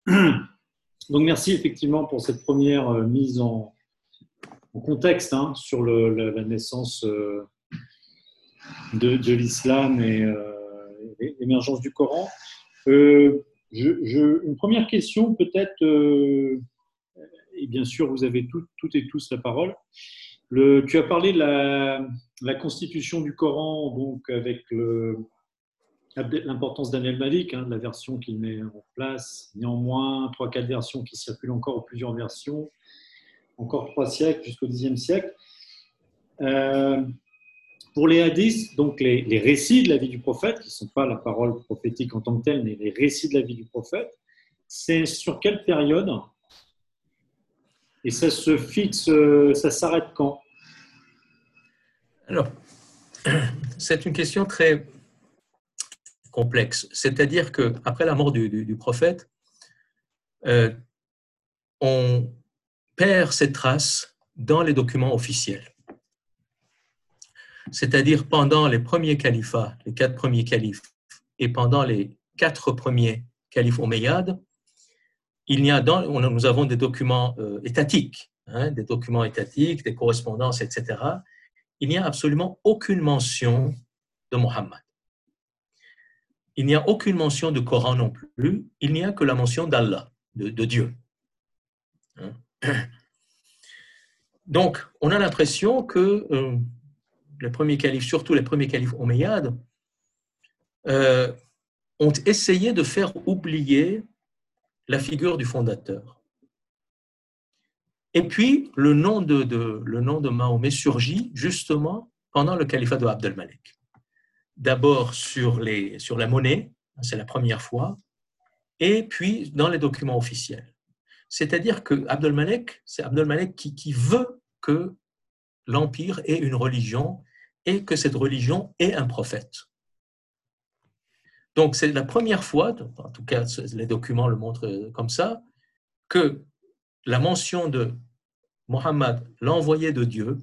Donc merci effectivement pour cette première mise en contexte sur la naissance de l'islam et l'émergence du Coran. Une première question peut-être, et bien sûr vous avez toutes et tous la parole. Tu as parlé de la constitution du Coran, donc avec l'importance d'Anel Malik, de la version qu'il met en place. Néanmoins, 3-4 versions qui circulent encore, ou plusieurs versions, encore 3 siècles jusqu'au Xe siècle. Pour les hadiths, donc les récits de la vie du prophète, qui ne sont pas la parole prophétique en tant que telle, mais les récits de la vie du prophète, c'est sur quelle période? Et ça se fixe, ça s'arrête quand? Alors, c'est une question très complexe. C'est-à-dire qu'après la mort du prophète, on perd ses traces dans les documents officiels. C'est-à-dire pendant les premiers califats, les 4 premiers califes, et pendant les 4 premiers califes omeyyades, nous avons des documents étatiques, des documents étatiques, des correspondances, etc. Il n'y a absolument aucune mention de Mohammed. Il n'y a aucune mention du Coran non plus. Il n'y a que la mention d'Allah, de Dieu. Donc, on a l'impression que les premiers califes, surtout les premiers califes omeyyades, ont essayé de faire oublier la figure du fondateur. Et puis, le nom de Mahomet surgit justement pendant le califat de Abd al-Malik. D'abord sur la monnaie, c'est la première fois, et puis dans les documents officiels. C'est-à-dire que Abd al-Malik qui veut que l'Empire ait une religion et que cette religion ait un prophète. Donc, c'est la première fois, en tout cas les documents le montrent comme ça, que la mention de Mohammed, l'envoyé de Dieu,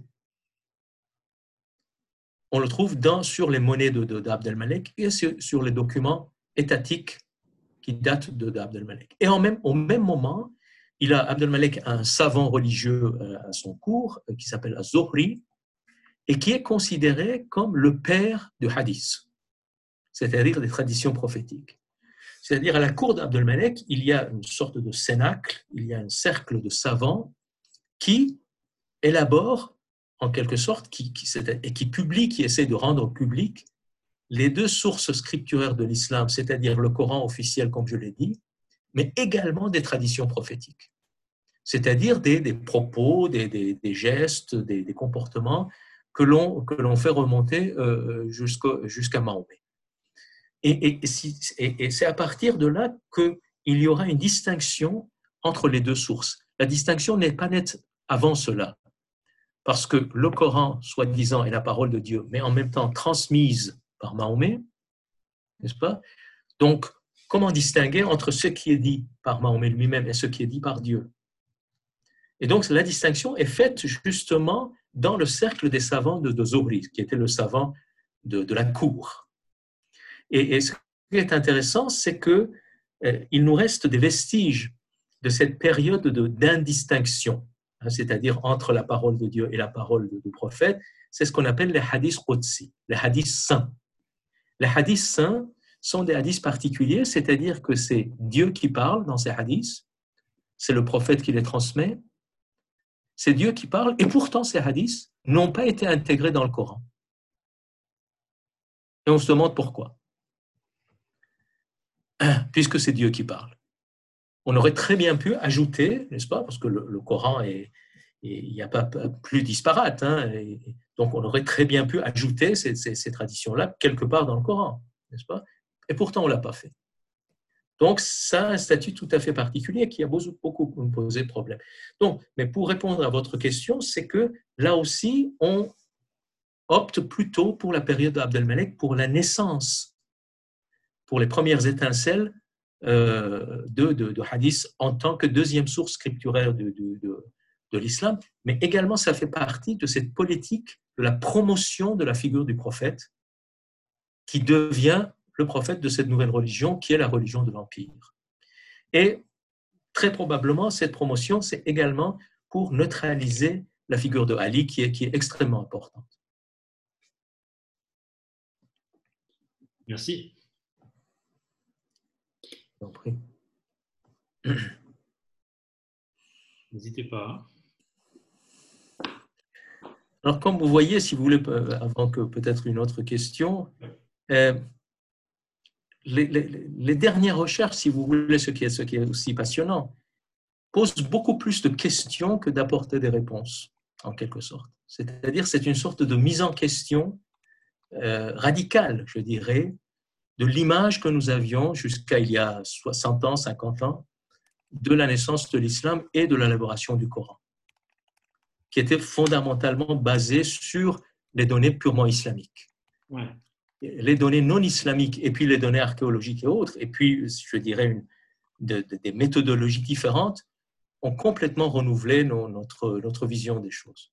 on le trouve sur les monnaies d'Abd al-Malik et sur les documents étatiques qui datent d'Abd al-Malik. Et au même moment, Abd al-Malik a un savant religieux à son cours qui s'appelle Az-Zuhri et qui est considéré comme le père du hadith, c'est-à-dire des traditions prophétiques. C'est-à-dire à la cour d'Abd al-Malik, il y a une sorte de cénacle, il y a un cercle de savants qui élabore en quelque sorte, et qui publie, qui essaie de rendre public les 2 sources scripturaires de l'islam, c'est-à-dire le Coran officiel, comme je l'ai dit, mais également des traditions prophétiques, c'est-à-dire des propos, des gestes, des comportements que l'on fait remonter jusqu'à Mahomet. Et c'est à partir de là qu'il y aura une distinction entre les 2 sources. La distinction n'est pas nette avant cela, parce que le Coran, soi-disant, est la parole de Dieu, mais en même temps transmise par Mahomet, n'est-ce pas? Donc, comment distinguer entre ce qui est dit par Mahomet lui-même et ce qui est dit par Dieu? Et donc, la distinction est faite justement dans le cercle des savants de Zuhri, qui était le savant de la cour. Et ce qui est intéressant, c'est qu'il nous reste des vestiges de cette période d'indistinction, c'est-à-dire entre la parole de Dieu et la parole du prophète. C'est ce qu'on appelle les hadiths qudsi, les hadiths saints. Les hadiths saints sont des hadiths particuliers, c'est-à-dire que c'est Dieu qui parle dans ces hadiths, c'est le prophète qui les transmet, c'est Dieu qui parle, et pourtant ces hadiths n'ont pas été intégrés dans le Coran. Et on se demande pourquoi. Puisque c'est Dieu qui parle. On aurait très bien pu ajouter, n'est-ce pas, parce que le Coran il n'y a pas plus disparate, donc on aurait très bien pu ajouter ces traditions-là quelque part dans le Coran, n'est-ce pas? Et pourtant on ne l'a pas fait. Donc ça a un statut tout à fait particulier qui a beaucoup posé problème. Donc, mais pour répondre à votre question, c'est que là aussi on opte plutôt pour la période d'Abd al-Malik, pour la naissance, pour les premières étincelles de hadith en tant que 2e source scripturaire de l'islam, mais également ça fait partie de cette politique de la promotion de la figure du prophète qui devient le prophète de cette nouvelle religion qui est la religion de l'Empire. Et très probablement, cette promotion, c'est également pour neutraliser la figure de Ali qui est extrêmement importante. Merci. Je vous en prie. N'hésitez pas. Alors, comme vous voyez, si vous voulez, avant que peut-être une autre question, les dernières recherches, si vous voulez, ce qui est aussi passionnant, posent beaucoup plus de questions que d'apporter des réponses, en quelque sorte. C'est-à-dire, c'est une sorte de mise en question radicale, je dirais, de l'image que nous avions jusqu'à il y a 60 ans, 50 ans, de la naissance de l'islam et de l'élaboration du Coran, qui était fondamentalement basée sur les données purement islamiques. Ouais. Les données non islamiques et puis les données archéologiques et autres, et puis, je dirais, des méthodologies différentes, ont complètement renouvelé notre vision des choses.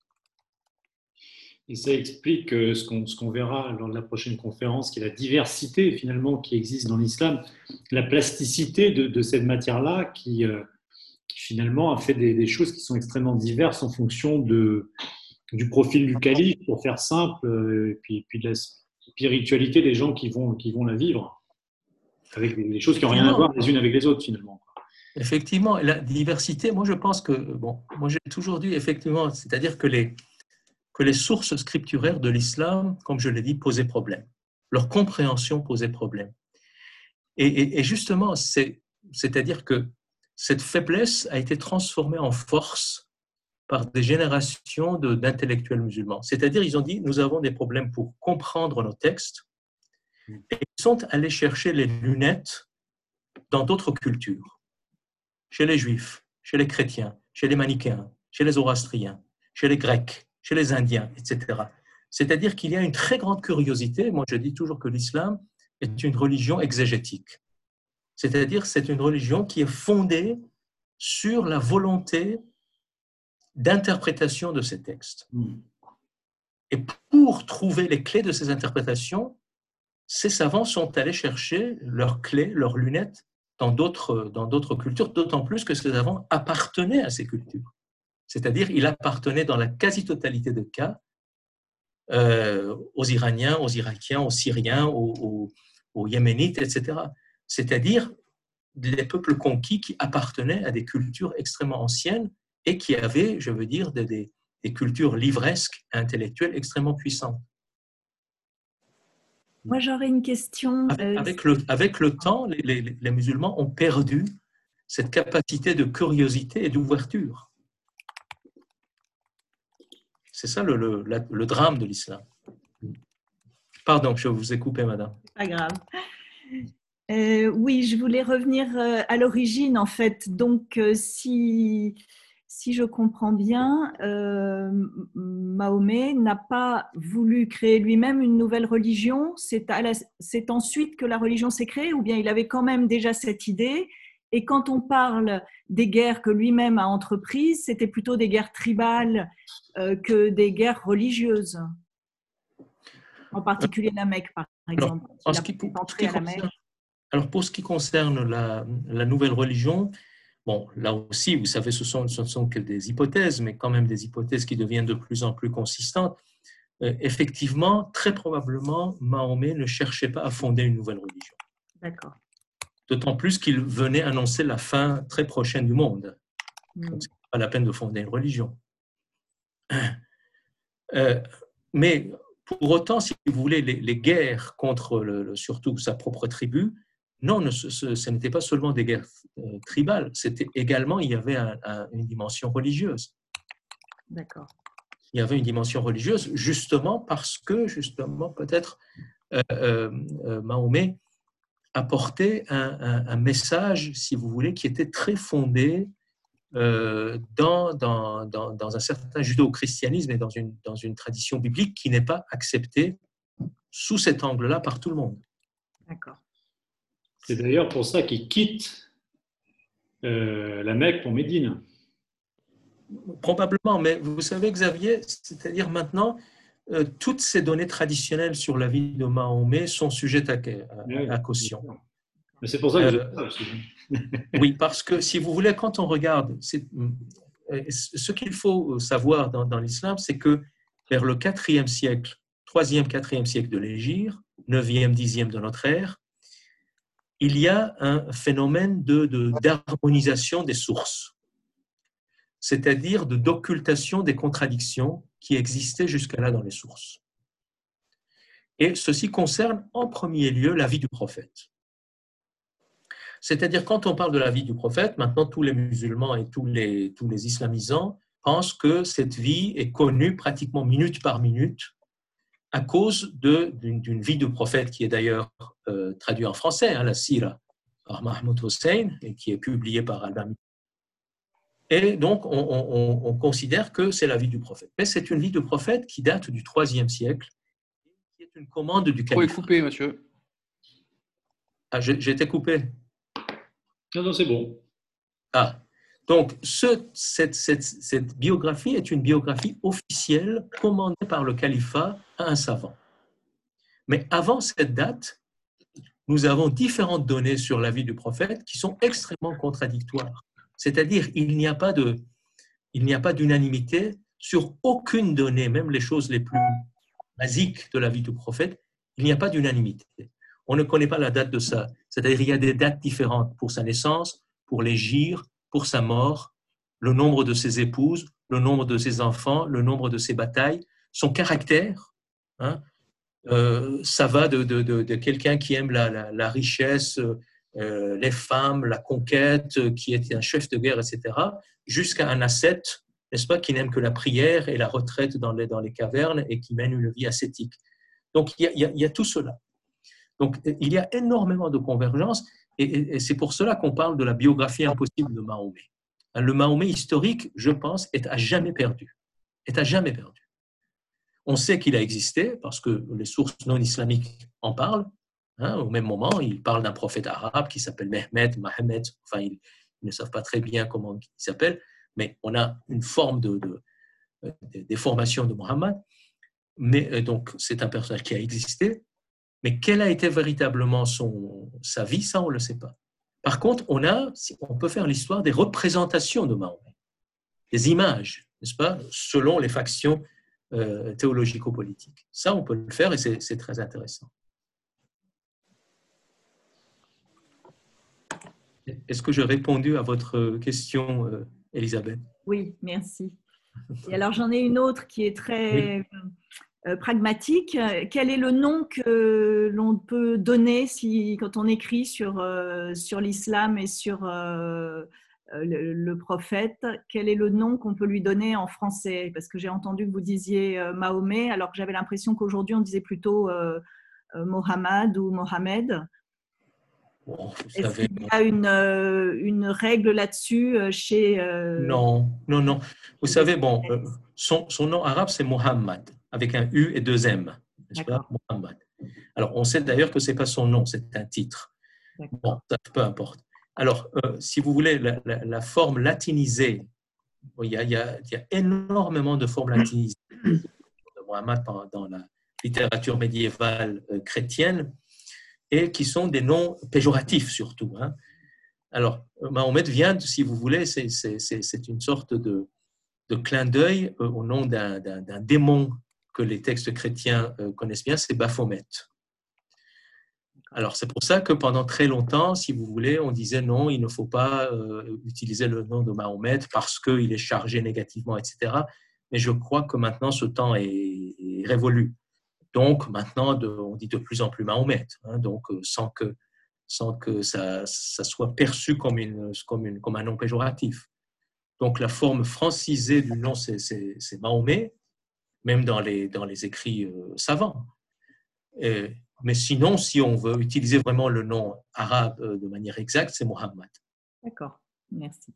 Et ça explique ce qu'on verra lors de la prochaine conférence, qui est la diversité finalement qui existe dans l'islam, la plasticité de cette matière-là qui finalement a fait des choses qui sont extrêmement diverses en fonction du profil du calife, pour faire simple, et puis de la spiritualité des gens qui vont la vivre, avec des choses qui n'ont rien à voir les unes avec les autres finalement. Effectivement, la diversité, moi je pense que, moi j'ai toujours dit effectivement, c'est-à-dire que les sources scripturaires de l'islam, comme je l'ai dit, posaient problème. Leur compréhension posait problème. Et justement, c'est-à-dire que cette faiblesse a été transformée en force par des générations d'intellectuels musulmans. C'est-à-dire, ils ont dit, nous avons des problèmes pour comprendre nos textes, et ils sont allés chercher les lunettes dans d'autres cultures, chez les juifs, chez les chrétiens, chez les manichéens, chez les zoroastriens, chez les grecs, chez les indiens, etc. C'est-à-dire qu'il y a une très grande curiosité. Moi, je dis toujours que l'islam est une religion exégétique. C'est-à-dire c'est une religion qui est fondée sur la volonté d'interprétation de ces textes. Et pour trouver les clés de ces interprétations, ces savants sont allés chercher leurs clés, leurs lunettes dans d'autres cultures, d'autant plus que ces savants appartenaient à ces cultures. C'est-à-dire, il appartenait dans la quasi-totalité des cas aux Iraniens, aux Irakiens, aux Syriens, aux Yéménites, etc. C'est-à-dire les peuples conquis qui appartenaient à des cultures extrêmement anciennes et qui avaient, je veux dire, des cultures livresques et intellectuelles extrêmement puissantes. Moi, j'aurais une question. Avec le temps, les musulmans ont perdu cette capacité de curiosité et d'ouverture. C'est ça le drame de l'islam. Pardon, je vous ai coupé, madame. Pas grave. Oui, je voulais revenir à l'origine, en fait. Donc, si je comprends bien, Mahomet n'a pas voulu créer lui-même une nouvelle religion. C'est ensuite que la religion s'est créée, ou bien il avait quand même déjà cette idée. Et quand on parle des guerres que lui-même a entreprises, c'était plutôt des guerres tribales que des guerres religieuses. En particulier la Mecque, par exemple. Alors, pour ce qui concerne la nouvelle religion, bon, là aussi, vous savez, ce ne sont que des hypothèses, mais quand même des hypothèses qui deviennent de plus en plus consistantes. Effectivement, très probablement, Mahomet ne cherchait pas à fonder une nouvelle religion. D'accord. D'autant plus qu'il venait annoncer la fin très prochaine du monde. Donc, ce n'est pas la peine de fonder une religion. Mais pour autant, si vous voulez, les guerres contre surtout sa propre tribu, non, ce n'était pas seulement des guerres tribales, c'était également, il y avait une dimension religieuse. D'accord. Il y avait une dimension religieuse, justement parce que, peut-être, Mahomet apportait un message, si vous voulez, qui était très fondé dans un certain judéo-christianisme et dans une tradition biblique qui n'est pas acceptée sous cet angle-là par tout le monde. D'accord. C'est d'ailleurs pour ça qu'il quitte la Mecque pour Médine. Probablement, mais vous savez, Xavier, c'est-à-dire maintenant, toutes ces données traditionnelles sur la vie de Mahomet sont sujettes à caution. Mais c'est pour ça que vous êtes là aussi. Oui, parce que si vous voulez, quand on regarde, ce qu'il faut savoir dans l'islam, c'est que vers le 4e siècle, 3e, 4e siècle de l'Hégire, 9e, 10e de notre ère, il y a un phénomène d'harmonisation des sources, c'est-à-dire d'occultation des contradictions qui existaient jusqu'à-là dans les sources. Et ceci concerne en premier lieu la vie du prophète. C'est-à-dire, quand on parle de la vie du prophète, maintenant tous les musulmans et tous les islamisants pensent que cette vie est connue pratiquement minute par minute à cause d'une vie du prophète qui est d'ailleurs traduite en français, la Sira, par Mahmoud Hossein, et qui est publiée par Al-Bami. Et donc, on considère que c'est la vie du prophète. Mais c'est une vie du prophète qui date du IIIe siècle, qui est une commande du califat. Vous pouvez couper, monsieur. Ah, j'ai été coupé. Non, c'est bon. Ah, donc cette biographie est une biographie officielle commandée par le califat à un savant. Mais avant cette date, nous avons différentes données sur la vie du prophète qui sont extrêmement contradictoires. C'est-à-dire, il n'y a pas d'unanimité sur aucune donnée, même les choses les plus basiques de la vie du prophète, il n'y a pas d'unanimité. On ne connaît pas la date de ça. C'est-à-dire qu'il y a des dates différentes pour sa naissance, pour l'hégire, pour sa mort, le nombre de ses épouses, le nombre de ses enfants, le nombre de ses batailles, son caractère. Ça va de quelqu'un qui aime la richesse, les femmes, la conquête, qui est un chef de guerre, etc., jusqu'à un ascète, n'est-ce pas, qui n'aime que la prière et la retraite dans les cavernes et qui mène une vie ascétique. Donc, il y a tout cela. Donc, il y a énormément de convergences et c'est pour cela qu'on parle de la biographie impossible de Mahomet. Le Mahomet historique, je pense, est à jamais perdu. Est à jamais perdu. On sait qu'il a existé parce que les sources non islamiques en parlent. Au même moment, ils parlent d'un prophète arabe qui s'appelle Mehmet, Mohamed. Enfin, ils ne savent pas très bien comment il s'appelle, mais on a une forme de déformation de Mohammed. Mais donc, c'est un personnage qui a existé. Mais quelle a été véritablement sa vie, ça, on ne le sait pas. Par contre, on peut faire l'histoire des représentations de Mahomet, des images, n'est-ce pas, selon les factions théologico-politiques. Ça, on peut le faire et c'est très intéressant. Est-ce que j'ai répondu à votre question, Elisabeth? Oui, merci. Et alors, j'en ai une autre qui est très... Oui. Pragmatique. Quel est le nom que l'on peut donner quand on écrit sur l'islam et sur le prophète? Quel est le nom qu'on peut lui donner en français? Parce que j'ai entendu que vous disiez Mahomet, alors que j'avais l'impression qu'aujourd'hui on disait plutôt Mohammed ou Mohamed. Bon, est-ce qu'il y a une règle là-dessus chez… Non. Vous savez, bon, son nom arabe, c'est Mohammed, avec un U et 2 M, n'est-ce pas, Mohammed. Alors, on sait d'ailleurs que ce n'est pas son nom, c'est un titre. Bon, ça, peu importe. Alors, si vous voulez, la forme latinisée, il y a énormément de formes latinisées de Mohammed dans la littérature médiévale chrétienne, et qui sont des noms péjoratifs surtout. Alors, Mahomet vient, si vous voulez, c'est une sorte de clin d'œil au nom d'un démon que les textes chrétiens connaissent bien, c'est Baphomet. Alors, c'est pour ça que pendant très longtemps, si vous voulez, on disait non, il ne faut pas utiliser le nom de Mahomet parce qu'il est chargé négativement, etc. Mais je crois que maintenant, ce temps est révolu. Donc, maintenant, on dit de plus en plus Mahomet, donc sans que ça soit perçu comme un nom péjoratif. Donc, la forme francisée du nom, c'est Mahomet, même dans les écrits savants. Mais sinon, si on veut utiliser vraiment le nom arabe de manière exacte, c'est Mohammed. D'accord, merci.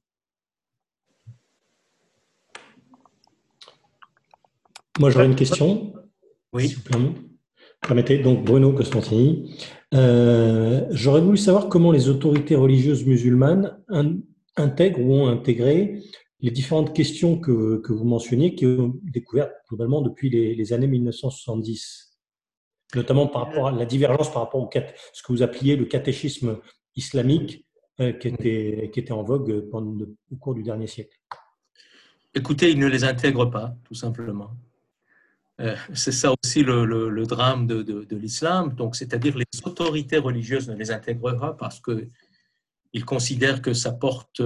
Moi, j'aurais une question. Oui. Si vous permettez, donc Bruno Costantini. J'aurais voulu savoir comment les autorités religieuses musulmanes intègrent ou ont intégré les différentes questions que vous mentionniez, qui ont découvertes globalement depuis les années 1970, notamment par rapport à la divergence par rapport ce que vous appeliez le catéchisme islamiques qui étaient en vogue au cours du dernier siècle? Écoutez, ils ne les intègrent pas, tout simplement. C'est ça aussi le drame de l'islam. Donc, c'est-à-dire les autorités religieuses ne les intègrent pas parce qu'ils considèrent que ça porte,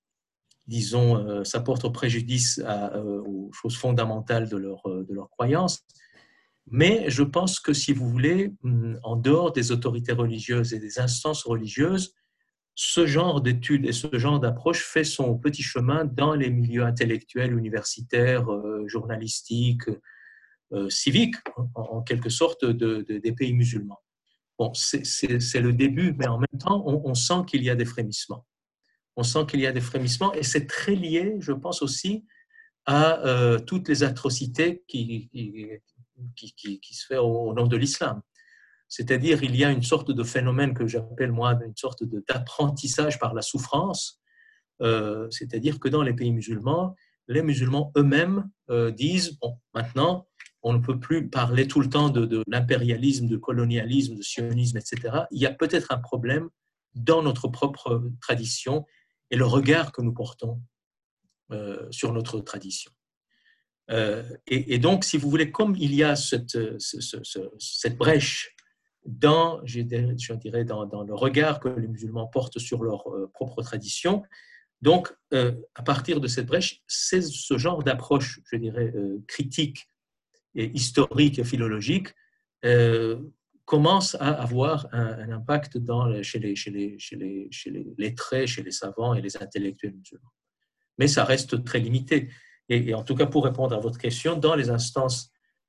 ça porte au préjudice aux choses fondamentales de leur croyance. Mais je pense que, si vous voulez, en dehors des autorités religieuses et des instances religieuses, ce genre d'études et ce genre d'approche fait son petit chemin dans les milieux intellectuels, universitaires, journalistiques, civiques, en quelque sorte, des pays musulmans. Bon, c'est le début, mais en même temps, on sent qu'il y a des frémissements. On sent qu'il y a des frémissements et c'est très lié, je pense aussi, à toutes les atrocités qui se font au nom de l'islam. C'est-à-dire, il y a une sorte de phénomène que j'appelle, moi, une sorte d'apprentissage par la souffrance. C'est-à-dire que dans les pays musulmans, les musulmans eux-mêmes disent, bon, maintenant, on ne peut plus parler tout le temps de l'impérialisme, de colonialisme, de sionisme, etc. Il y a peut-être un problème dans notre propre tradition et le regard que nous portons sur notre tradition. Et donc, si vous voulez, comme il y a cette brèche je dirais, dans le regard que les musulmans portent sur leur propre tradition, donc, à partir de cette brèche, c'est ce genre d'approche, je dirais, critique et historique et philologique commence à avoir un impact chez les lettrés, chez les savants et les intellectuels musulmans. Mais ça reste très limité. Et en tout cas, pour répondre à votre question, dans les instances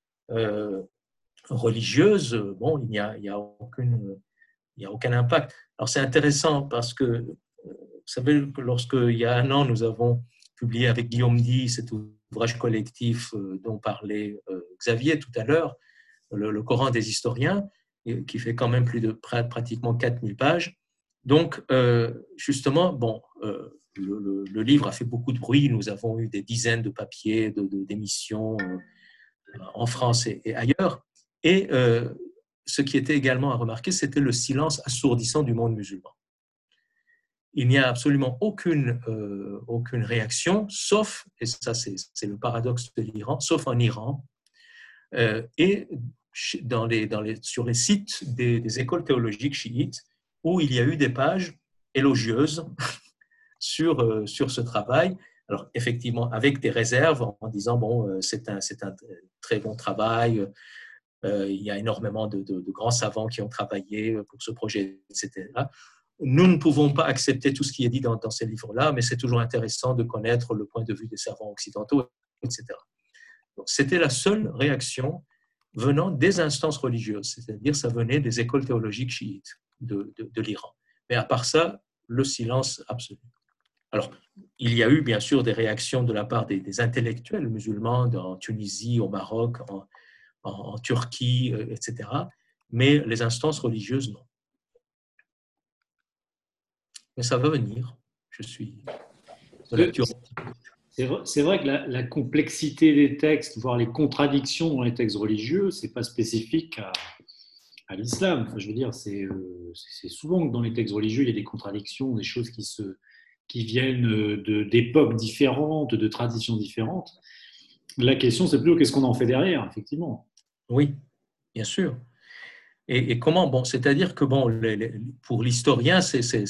religieuses, bon, il n'y a aucun impact. Alors, c'est intéressant parce que, vous savez, lorsqu'il y a 1 an, nous avons publié avec Guillaume Di cet ouvrage collectif dont parlait Xavier tout à l'heure, le Coran des historiens, qui fait quand même pratiquement 4000 pages. Donc, justement, bon, le livre a fait beaucoup de bruit. Nous avons eu des dizaines de papiers, d'émissions en France et ailleurs. Et ce qui était également à remarquer, c'était le silence assourdissant du monde musulman. Il n'y a absolument aucune réaction, sauf, et ça c'est le paradoxe de l'Iran, sauf en Iran, et sur les sites des écoles théologiques chiites, où il y a eu des pages élogieuses sur ce travail. Alors, effectivement, avec des réserves, en disant, bon, c'est un très bon travail, il y a énormément de grands savants qui ont travaillé pour ce projet, etc. Nous ne pouvons pas accepter tout ce qui est dit dans ces livres-là, mais c'est toujours intéressant de connaître le point de vue des savants occidentaux, etc. Donc, c'était la seule réaction venant des instances religieuses, c'est-à-dire ça venait des écoles théologiques chiites de l'Iran. Mais à part ça, le silence absolu. Alors, il y a eu bien sûr des réactions de la part des intellectuels musulmans en Tunisie, au Maroc, en Turquie, etc. Mais les instances religieuses, non. Mais ça va venir. Je suis de lecture. C'est vrai que la complexité des textes, voire les contradictions dans les textes religieux, ce n'est pas spécifique à l'islam. Enfin, je veux dire, c'est souvent que dans les textes religieux, il y a des contradictions, des choses qui viennent d'époques différentes, de traditions différentes. La question, c'est plutôt qu'est-ce qu'on en fait derrière, effectivement. Oui, bien sûr. Et comment? Bon, c'est-à-dire que bon, pour l'historien, c'est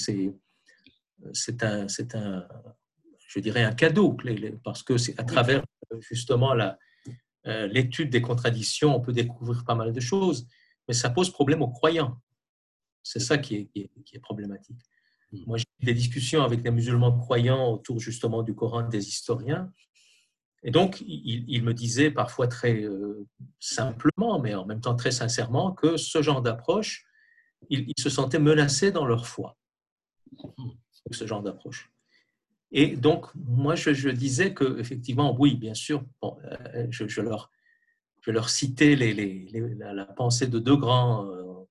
je dirais, un cadeau, parce que c'est à travers justement l'étude des contradictions, on peut découvrir pas mal de choses, mais ça pose problème aux croyants. C'est ça qui est problématique. Moi, j'ai eu des discussions avec des musulmans croyants autour justement du Coran des historiens, et donc ils me disaient parfois très simplement, mais en même temps très sincèrement, que ce genre d'approche, ils se sentaient menacés dans leur foi, ce genre d'approche. Et donc, moi, je disais qu'effectivement, oui, bien sûr, bon, je leur citais la pensée de deux grandes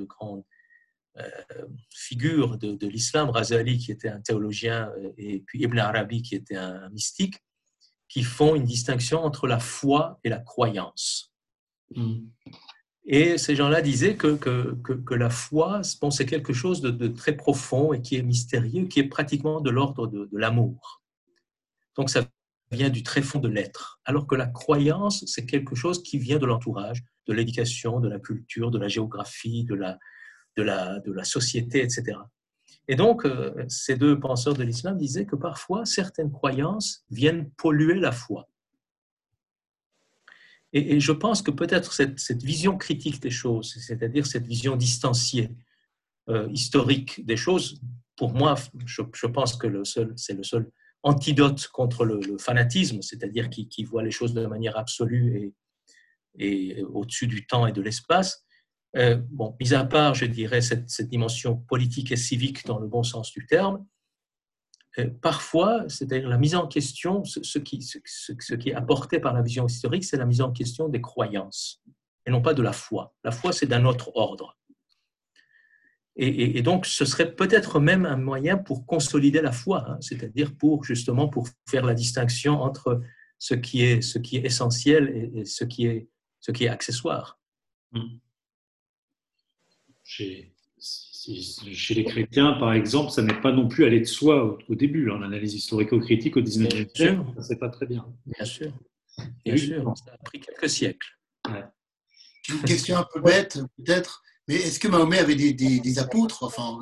figures de l'islam, Raza Ali, qui était un théologien, et puis Ibn Arabi, qui était un mystique, qui font une distinction entre la foi et la croyance. Et ces gens-là disaient que la foi, bon, c'est quelque chose de très profond et qui est mystérieux, qui est pratiquement de l'ordre de l'amour. Donc, ça vient du très fond de l'être. Alors que la croyance, c'est quelque chose qui vient de l'entourage, de l'éducation, de la culture, de la géographie, de la société, etc. Et donc, ces deux penseurs de l'islam disaient que parfois, certaines croyances viennent polluer la foi. Et je pense que peut-être cette vision critique des choses, c'est-à-dire cette vision distanciée, historique des choses, pour moi, je pense que c'est le seul antidote contre le fanatisme, c'est-à-dire qui voit les choses de manière absolue et au-dessus du temps et de l'espace. Bon, mis à part, je dirais, cette dimension politique et civique dans le bon sens du terme, parfois, c'est-à-dire la mise en question, ce qui est apporté par la vision historique, c'est la mise en question des croyances, et non pas de la foi. La foi, c'est d'un autre ordre. Et donc, ce serait peut-être même un moyen pour consolider la foi, hein, c'est-à-dire justement pour faire la distinction entre ce qui est essentiel et ce qui est accessoire. Chez les chrétiens, par exemple, ça n'est pas non plus allé de soi au début. En analyse historico-critique au XIXe siècle, ça ne se fait pas très bien. Bien sûr. Bien sûr, ça a pris quelques siècles. Ouais. Une question un peu bête, peut-être, mais est-ce que Mahomet avait des apôtres, enfin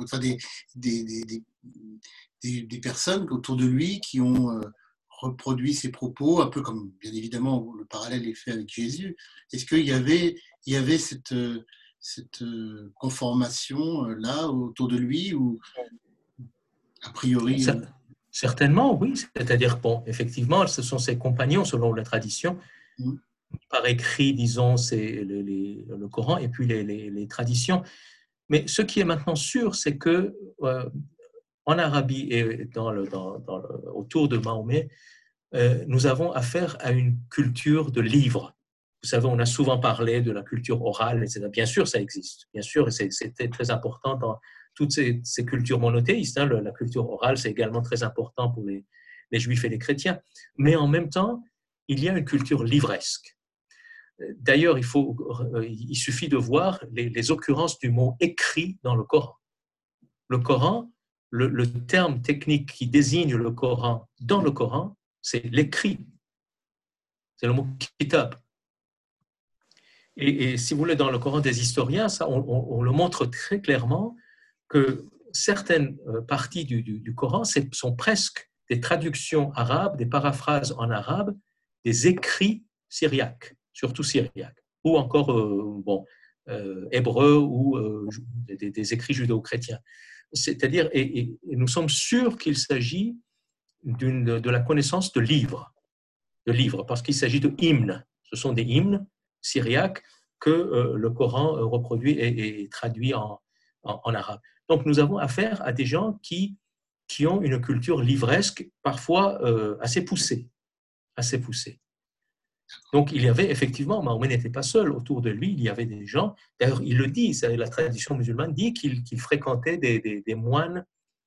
des personnes autour de lui qui ont reproduit ses propos, un peu comme, bien évidemment, le parallèle est fait avec Jésus. Est-ce qu'il y avait cette conformation là autour de lui, ou a priori Certainement, oui. C'est-à-dire, bon, effectivement, ce sont ses compagnons, selon la tradition, par écrit, disons, c'est le Coran et puis les traditions. Mais ce qui est maintenant sûr, c'est que en Arabie et autour de Mahomet, nous avons affaire à une culture de livres. Vous savez, on a souvent parlé de la culture orale, etc. Bien sûr, ça existe. Bien sûr, c'était très important dans toutes ces cultures monothéistes. Hein. La culture orale, c'est également très important pour les juifs et les chrétiens. Mais en même temps, il y a une culture livresque. D'ailleurs, il suffit de voir les occurrences du mot écrit dans le Coran. Le Coran, le terme technique qui désigne le Coran dans le Coran, c'est l'écrit. C'est le mot kitab. Et si vous voulez, dans le Coran des historiens, ça, on le montre très clairement que certaines parties du Coran sont presque des traductions arabes, des paraphrases en arabe, des écrits syriaques, surtout syriaques, ou encore hébreux ou des écrits judéo-chrétiens. C'est-à-dire, et nous sommes sûrs qu'il s'agit de la connaissance de livres, parce qu'il s'agit de hymnes. Ce sont des hymnes syriaques que le Coran reproduit et traduit en arabe. Donc, nous avons affaire à des gens qui ont une culture livresque, parfois assez poussée. Donc, il y avait effectivement, Mahomet n'était pas seul. Autour de lui, il y avait des gens, d'ailleurs, il le dit, la tradition musulmane dit qu'il fréquentait des moines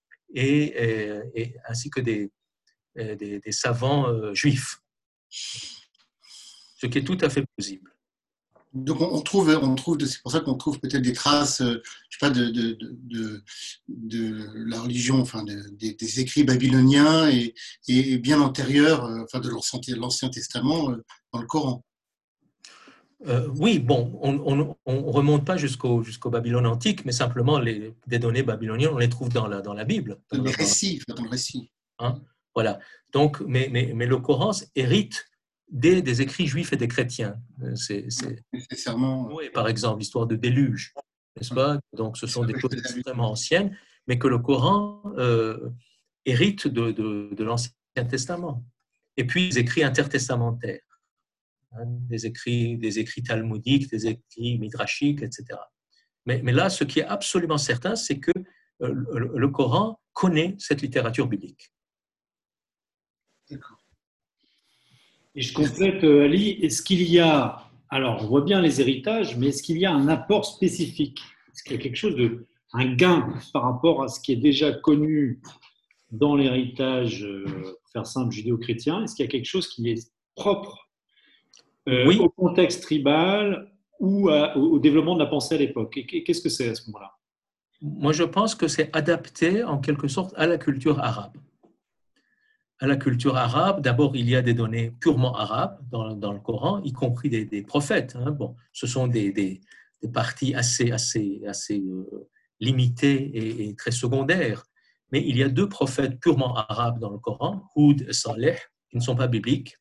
ainsi que des savants juifs, ce qui est tout à fait plausible. Donc on trouve, c'est pour ça qu'on trouve peut-être des traces, je sais pas, de la religion, enfin des écrits babyloniens et bien antérieurs, enfin de l'Ancien Testament dans le Coran. Oui, bon, on remonte pas jusqu'au Babylone antique, mais simplement des données babyloniennes, on les trouve dans la Bible. Dans le récit. Hein, voilà. Donc, mais le Coran hérite des écrits juifs et des chrétiens. Nécessairement. Oui, par exemple, l'histoire de déluge, n'est-ce pas? Donc, ce sont des choses extrêmement anciennes, mais que le Coran hérite de l'Ancien Testament. Et puis, les écrits intertestamentaires, hein, des écrits talmudiques, des écrits midrashiques, etc. Mais là, ce qui est absolument certain, c'est que le Coran connaît cette littérature biblique. D'accord. Et je complète, Ali, est-ce qu'il y a, alors on voit bien les héritages, mais est-ce qu'il y a un apport spécifique? Est-ce qu'il y a quelque chose un gain par rapport à ce qui est déjà connu dans l'héritage, pour faire simple, judéo-chrétien? Est-ce qu'il y a quelque chose qui est propre Oui. au contexte tribal, ou au développement de la pensée à l'époque? Et qu'est-ce que c'est à ce moment-là? Moi, je pense que c'est adapté en quelque sorte à la culture arabe. À la culture arabe, d'abord, il y a des données purement arabes dans le Coran, y compris des prophètes. Hein. Bon, ce sont des parties assez limitées et très secondaires. Mais il y a 2 prophètes purement arabes dans le Coran, Houd et Saleh, qui ne sont pas bibliques,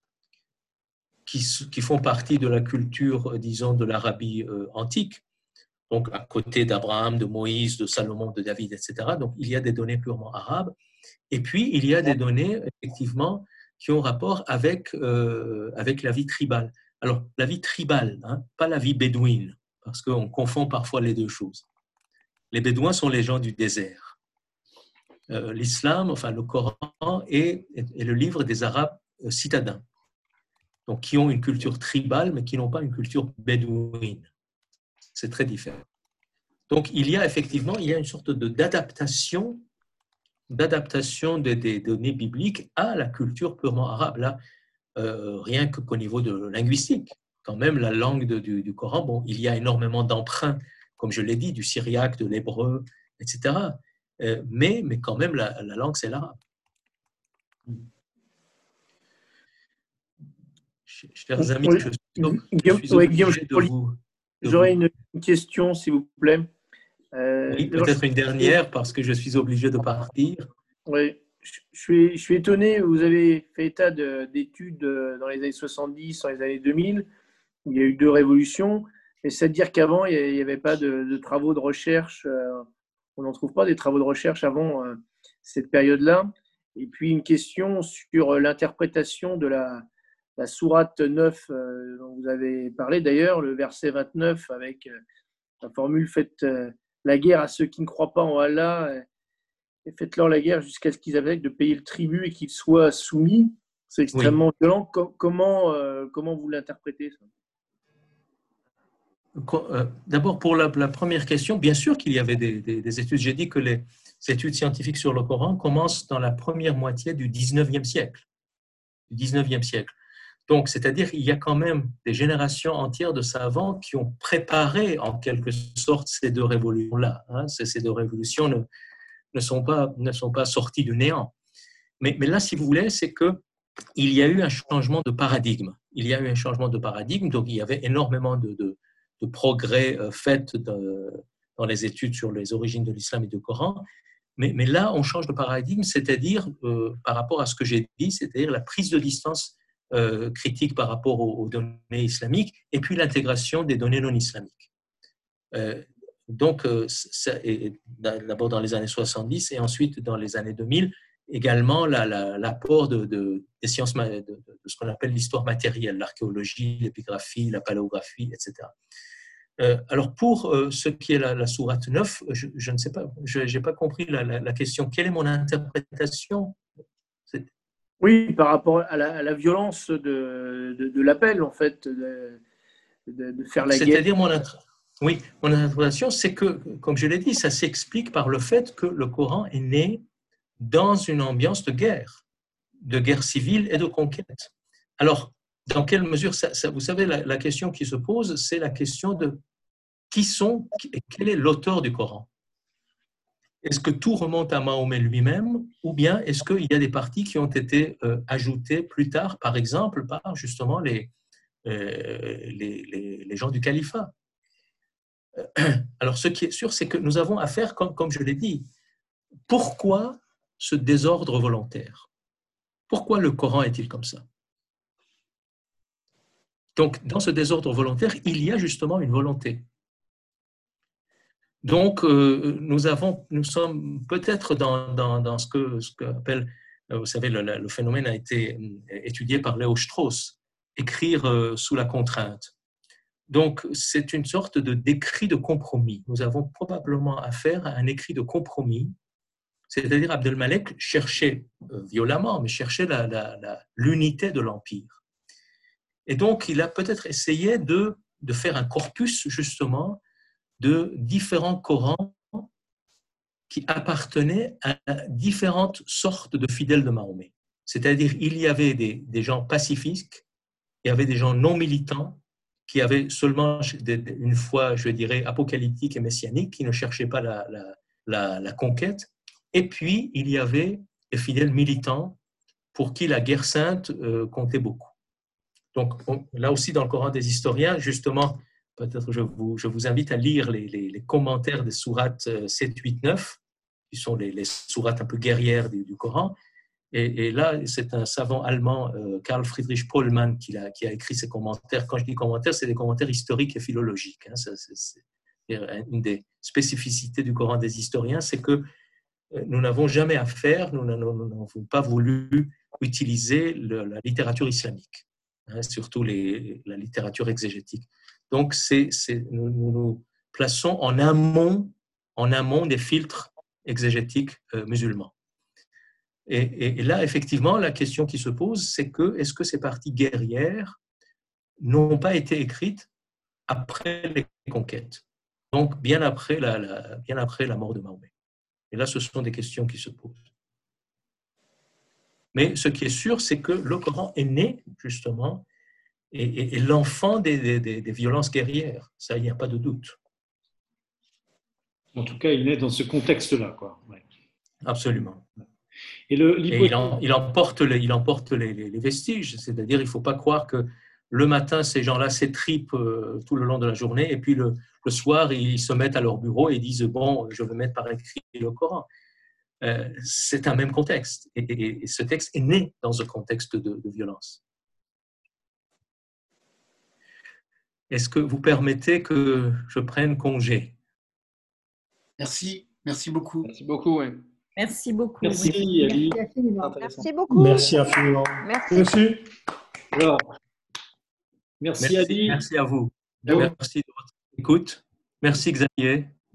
qui font partie de la culture, disons, de l'Arabie antique. Donc, à côté d'Abraham, de Moïse, de Salomon, de David, etc. Donc, il y a des données purement arabes. Et puis, il y a des données, effectivement, qui ont rapport avec la vie tribale. Alors, la vie tribale, hein, pas la vie bédouine, parce qu'on confond parfois les 2 choses. Les Bédouins sont les gens du désert. L'islam, enfin le Coran, est le livre des Arabes citadins, donc qui ont une culture tribale, mais qui n'ont pas une culture bédouine. C'est très différent. Donc, il y a effectivement une sorte d'adaptation des données bibliques à la culture purement arabe. Là, rien qu'au niveau de linguistique, quand même, la langue du Coran, bon, il y a énormément d'emprunts, comme je l'ai dit, du syriaque, de l'hébreu, etc. Mais quand même, la langue, c'est l'arabe. Chers amis, je suis obligé de vous... J'aurais une question, s'il vous plaît. Oui, peut-être une dernière, parce que je suis obligé de partir. Oui, je suis étonné. Vous avez fait état d'études dans les années 70, dans les années 2000, où il y a eu 2 révolutions. Et c'est-à-dire qu'avant, il n'y avait pas de travaux de recherche. On n'en trouve pas des travaux de recherche avant cette période-là. Et puis, une question sur l'interprétation de la sourate 9 dont vous avez parlé d'ailleurs, le verset 29 avec la formule « Faites la guerre à ceux qui ne croient pas en Allah et faites-leur la guerre jusqu'à ce qu'ils acceptent de payer le tribut et qu'ils soient soumis ». C'est extrêmement violent. Comment vous l'interprétez, ça? D'abord, pour la première question, bien sûr qu'il y avait des études. J'ai dit que les études scientifiques sur le Coran commencent dans la première moitié du 19e siècle. Donc, c'est-à-dire qu'il y a quand même des générations entières de savants qui ont préparé en quelque sorte ces 2 révolutions-là. Hein. Ces 2 révolutions ne sont pas sorties du néant. Mais là, si vous voulez, c'est qu'il y a eu un changement de paradigme. Donc il y avait énormément de progrès faits dans les études sur les origines de l'islam et du Coran. Mais là, on change de paradigme, c'est-à-dire par rapport à ce que j'ai dit, c'est-à-dire la prise de distance critique par rapport aux données islamiques et puis l'intégration des données non islamiques. Donc, d'abord dans les années 70 et ensuite dans les années 2000, également l'apport des sciences, de ce qu'on appelle l'histoire matérielle, l'archéologie, l'épigraphie, la paléographie, etc. Alors, pour ce qui est la sourate 9, je ne sais pas, je n'ai pas compris la question. Quelle est mon interprétation? Oui, par rapport à la violence de l'appel, en fait, de faire la guerre. C'est-à-dire, mon interprétation, c'est que, comme je l'ai dit, ça s'explique par le fait que le Coran est né dans une ambiance de guerre civile et de conquête. Alors, dans quelle mesure, vous savez, la question qui se pose, c'est la question de quel est l'auteur du Coran? Est-ce que tout remonte à Mahomet lui-même ou bien est-ce qu'il y a des parties qui ont été ajoutées plus tard, par exemple, par justement les gens du califat? Alors, ce qui est sûr, c'est que nous avons affaire, comme je l'ai dit, pourquoi ce désordre volontaire? Pourquoi le Coran est-il comme ça? Donc, dans ce désordre volontaire, il y a justement une volonté. Donc, nous sommes peut-être dans ce qu'appelle, vous savez, le phénomène a été étudié par Léo Strauss, écrire sous la contrainte. Donc, c'est une sorte d'écrit de compromis. Nous avons probablement affaire à un écrit de compromis, c'est-à-dire Abdelmalek cherchait violemment, mais cherchait l'unité de l'Empire. Et donc, il a peut-être essayé de faire un corpus, justement, de différents Corans qui appartenaient à différentes sortes de fidèles de Mahomet. C'est-à-dire, il y avait des gens pacifistes, il y avait des gens non militants, qui avait seulement une foi, je dirais, apocalyptique et messianique, qui ne cherchait pas la conquête. Et puis, il y avait les fidèles militants pour qui la guerre sainte comptait beaucoup. Donc, là aussi, dans le Coran des historiens, justement, peut-être je vous invite à lire les commentaires des sourates 7, 8, 9, qui sont les sourates un peu guerrières du Coran. Et là, c'est un savant allemand, Karl Friedrich Pohlmann, qui a écrit ces commentaires. Quand je dis commentaires, c'est des commentaires historiques et philologiques. C'est une des spécificités du Coran des historiens, c'est que nous n'avons jamais affaire, nous n'avons pas voulu utiliser la littérature islamique, surtout la littérature exégétique. Donc, nous nous plaçons en amont des filtres exégétiques musulmans. Et là, effectivement, la question qui se pose, c'est est-ce que ces parties guerrières n'ont pas été écrites après les conquêtes, donc bien après la mort de Mahomet? Et là, ce sont des questions qui se posent. Mais ce qui est sûr, c'est que le Coran est né, justement, et l'enfant des violences guerrières. Ça, il n'y a pas de doute. En tout cas, il est dans ce contexte-là, quoi. Ouais. Absolument. Et il emporte les vestiges, c'est-à-dire il ne faut pas croire que le matin, ces gens-là s'étripent tout le long de la journée, et puis le soir, ils se mettent à leur bureau et disent « bon, je vais mettre par écrit le Coran ». C'est un même contexte, et ce texte est né dans un contexte de violence. Est-ce que vous permettez que je prenne congé? Merci beaucoup. Merci beaucoup, oui. Merci beaucoup. Merci, Ali. Merci infiniment. Intéressant. Merci beaucoup. Merci infiniment. Merci. Alors, merci Ali. Merci à vous. Donc, Merci de votre écoute. Merci Xavier.